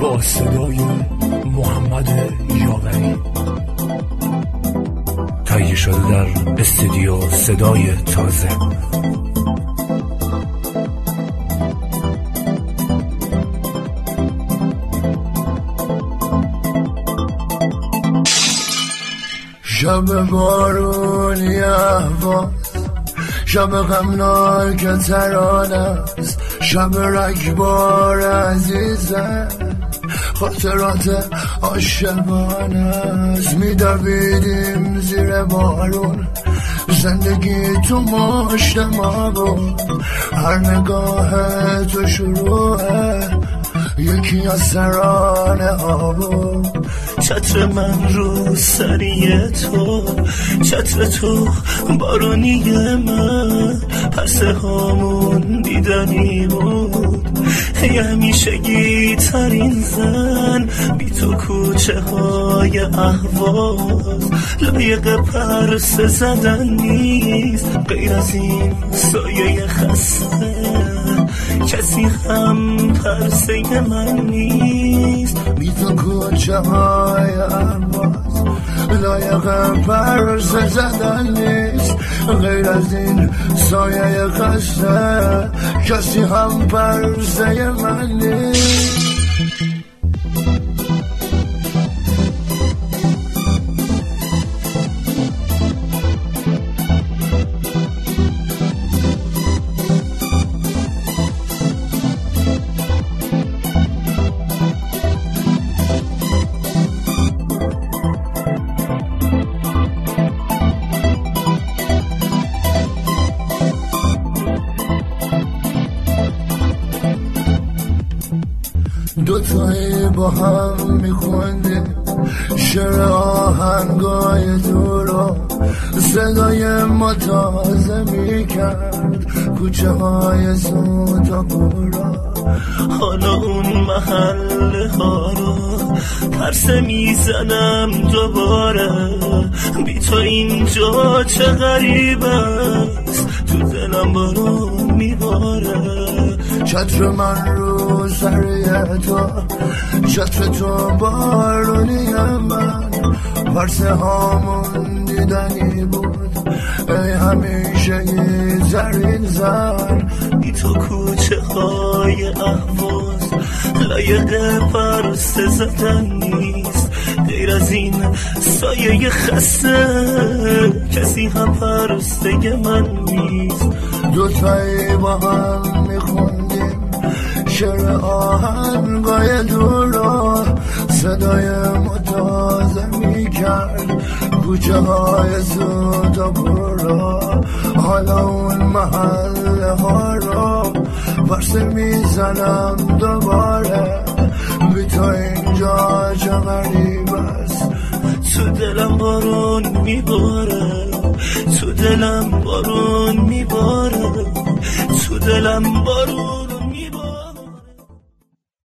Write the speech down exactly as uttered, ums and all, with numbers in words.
با صدای محمد یاوری تهیه شده در استودیو صدای تازه. شب بارونی احواز، شب غمناک ترانه است، شب رگبار عزیزم، خاطرات عاشقانه است. می‌دویدیم زیر بارون، زندگی تو مشت ما بود، هر نگاه تو شروعه یکی از ترانه ها بود. چتر من رو سری تو، چتر تو بارونی من، پرسه هامون دیدنی بود، یه همیشگی ترین زن، بی تو کوچه های اهواز لایق پرسه زدن نیست، غیر از این سایه خسته کسی هم پرسه من نیست. بی تو کوچه های اهواز لایق پرسه زدن نیست، غیر از این سایه خسته کسی هم پرسه من نیست. دوتایی با هم میخوندیم شعر آهنگای تو رو، صدای ما تازه میکرد کوچه های سوتاپورا. حالا اون محله ها رو پرسه میزنم دوباره، بی تو اینجا چه غریب است، تو دلم بارون میباره. چتر من رو سری تو، چتر تو بارونی من، پرسه هامون دیدنی بود، ای همیشه زرین زن، بی تو کوچه های اهواز لایق پرسه زدن نیست، غیر از این سایه خسته کسی هم پرسه من نیست. دوتایی با هم میخوندیم شعر آهنگای دور رو، صدای ما تازه میکرد کوچه های سوتاپورا. حالا اون محله ها رو پرسه میزنم دوباره، بی تو اینجا چه غریب است، تو دلم بارون میباره، تو دلم بارون میباره، تو دلم بارون